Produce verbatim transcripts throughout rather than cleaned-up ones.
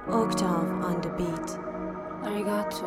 Octave on the beat. Arigato.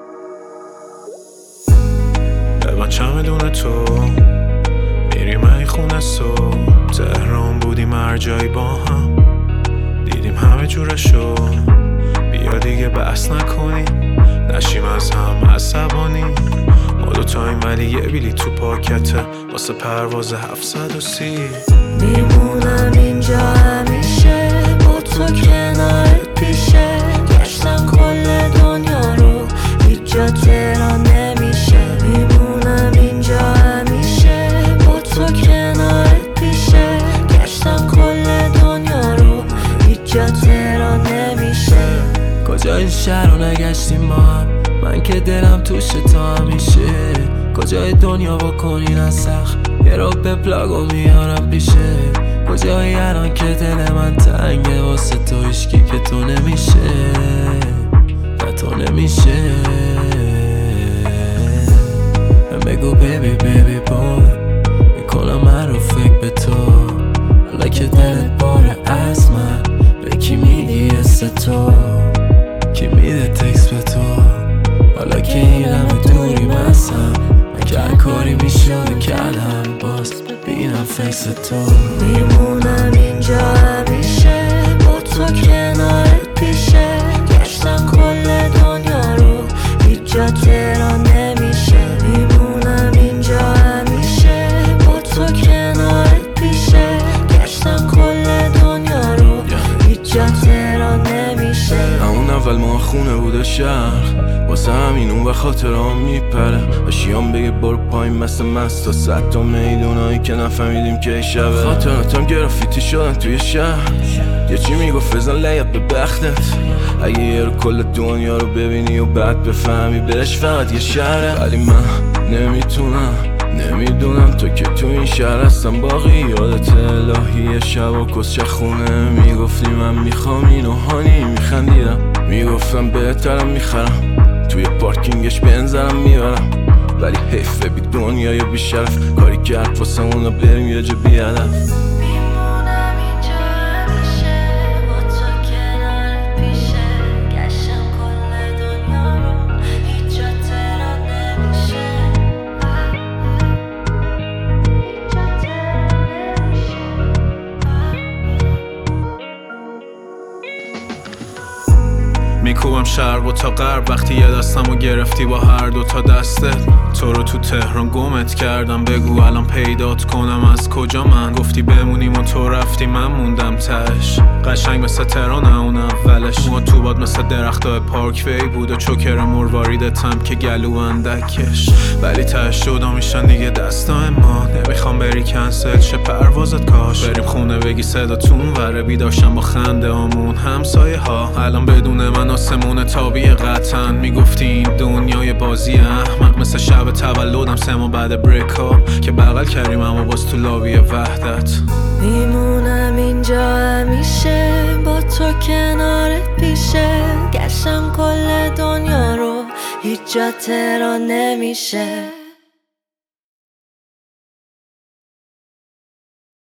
ببن چمدون تو میریم ای خونه صبح. تهران بودیم هر جایی با هم، دیدیم همه جورشو. بیا دیگه بحث نکنیم، نشیم از هم عصبانی. ما دوتاییم ولی یه بلیط تو پاکته واسه پرواز هفتصد و سی. میمونم اینجا همیشه با تو کنارت پیشه. گشتم کل دنیا رو هیچ جا تهران نمیشه. میمونم اینجا همیشه با تو کنارت پیشه. گشتم کل دنیا رو هیچ جا تهران نمیشه. کجای شهر رو نگشتیم ما هم، من که دلم توش تو همیشه. کجای دنیا بکنین از سخت یه رو به پلاگو میارم پیشه. کجایی الان که دل من تنگه واسه تو هیچکی که تو نمیشه، نه تو نمیشه. بگو بیبی بیبی بوی، میکنم من رو فکر به تو. حالا که دلت باره از من، به کی میگی است تو؟ کی میده تکس به تو؟ حالا که این همه دوری مسم، من که هر کاری میشد کردم باز ببینم فکس تو. میمونم اینجا همیشه با تو کنارت پیشه. گشتم کل دنیا رو هیچ جا تهران نمیشه. میمونم اینجا همیشه با تو کنارت پیشه. گشتم کل دنیا رو هیچ جا تهران نمیشه. اون اول ما خونه بود شهر، واسه همین اون و خاطرام میپره. اشیام بگه برو پایین مثل مستا، صد تا میدونایی که نفهمیدیم که شبه. خاطراتم گرافیتی شدن توی شهر، یه چی میگفت بزن لیت به بختت. اگه یه رو کل دنیا رو ببینی و بعد بفهمی بهش فقط یه شهره. ولی من نمیتونم نمیدونم تو که تو این شهر هستم باقی. یادت الهی شب و کسچه خونه میگفتی من میخوام اینو هانی. میخندیدم میگفتم بهترم میخرم، توی پارکینگش بنزرم میبرم. ولی حیف بی دنیای بی شرف، کاری کرد واسه اونا بریم یه جا بی هدف. میکوبم شرق و تا غرب وقتی یه دستمو گرفتی با هر دو تا دستت. تو رو تو تهران گمت کردم، بگو الان پیدات کنم از کجا. من گفتی بمونیم و تو رفتی من موندم تش. قشنگ مثل تهران اون اولش، ما تو باد مثل درختای پارک وی بود و چوکر مرواریدتم که گلو اندکش. ولی تش جدا میشن دیگه دستای ما، نمیخوام بری کنسل شه پروازت. کاش بریم خونه بگی صداتون وره، بیداشم با خنده آمون همسایه ها. الان بدون من آسمون تابی قطعا. میگفتی این دنیای بازی احمق، مثل شب تولدم سه ماه بعد بریک اپ که بغل کردیم اما باز تو لابی وحدت. میمونم اینجا همیشه با تو کنارت پیشه. گشتم کل دنیا رو هیچ جا تهران نمیشه.